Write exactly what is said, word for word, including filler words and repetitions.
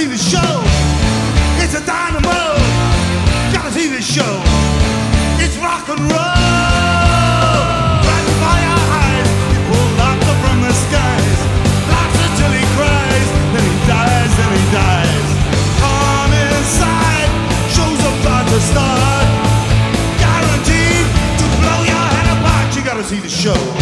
see the show. It's a dynamo. Gotta see the show. It's rock and roll. Right before your eyes, he pulled laughter from the skies. Laughs until he cries, then he dies, then he dies. On inside, show's about to start. Guaranteed to blow your head apart. You gotta see the show.